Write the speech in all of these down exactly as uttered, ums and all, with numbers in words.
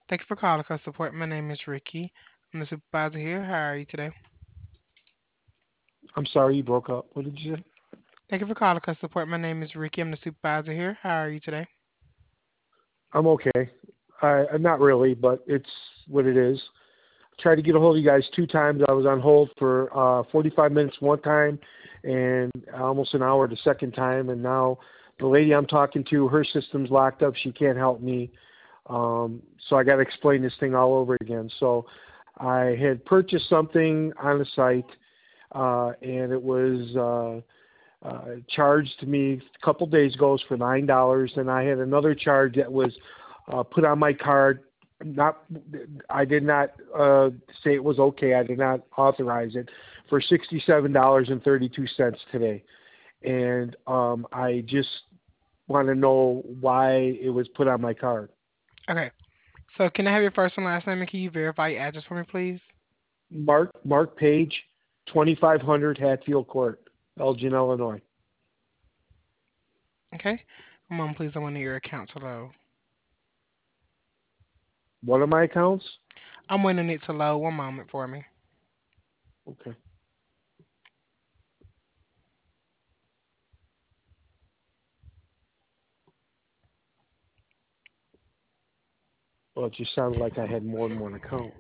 Thank you for calling customer support. My name is Ricky. I'm the supervisor here. How are you today? I'm sorry you broke up. What did you say? Thank you for calling customer support. My name is Ricky. I'm the supervisor here. How are you today? I'm okay. I, I'm not really, but it's what it is. Tried to get a hold of you guys two times. I was on hold for uh, forty-five minutes one time and almost an hour the second time. And now the lady I'm talking to, her system's locked up. She can't help me. Um, so I got to explain this thing all over again. So I had purchased something on the site, uh, and it was uh, uh, charged to me a couple days ago for nine dollars, and I had another charge that was uh, put on my card. Not, I did not uh, say it was okay. I did not authorize it for sixty-seven dollars and thirty-two cents today, and um, I just want to know why it was put on my card. Okay. So can I have your first and last name and can you verify your address for me, please? Mark Mark Page, twenty-five hundred Hatfield Court, Elgin, Illinois. Okay. One moment, please. I want your account to load. One of my accounts. I'm waiting it to load. One moment for me. Okay. Well, it just sounded like I had more than one account.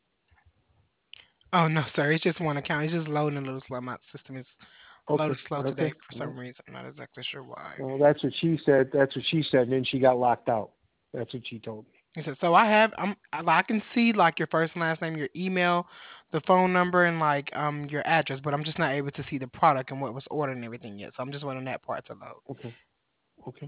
Oh no, sir. It's just one account. It's just loading a little slow. My system is a little Okay. slow today Okay. for some Well, reason. I'm not exactly sure why. well, that's what she said. That's what she said, and then she got locked out. That's what she told me. He said, so I have I'm I I can see like your first and last name, your email, the phone number, and like um your address, but I'm just not able to see the product and what was ordered and everything yet. So I'm just waiting on that part to load. Okay. Okay.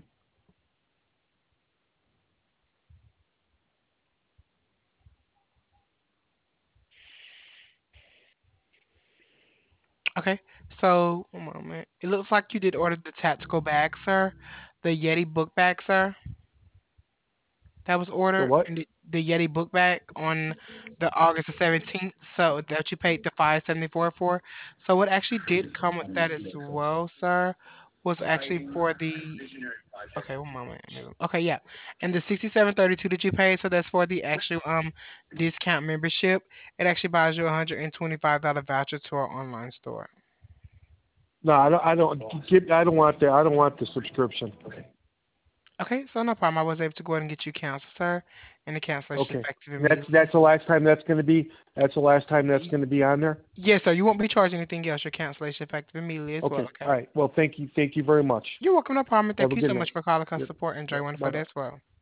Okay, so one moment. It looks like you did order the tactical bag, sir. The Yeti book bag, sir. That was The ordered what? in the, the Yeti book bag on the August the seventeenth. So that you paid the five seventy four for. So what actually did come with that as well, sir, was actually for the okay, one moment. Okay, yeah. And the sixty-seven thirty-two that you paid, so that's for the actual um discount membership. It actually buys you a one hundred twenty-five dollars voucher to our online store. No, I don't. I don't get. I don't want the. I don't want the subscription. Okay, so no problem. I was able to go ahead and get you canceled, sir, and the cancellation Okay. effective That's immediately. that's the last time that's going to be. That's the last time that's Y- going to be on there. Yes, sir. You won't be charged anything else. Your cancellation effective immediately as well, Okay. All okay? right. Well, thank you. Thank you very much. You're welcome, no problem. Have Thank a you good so night. much for calling us Yep. support. Enjoy Yep. your wonderful Bye day bye. as well.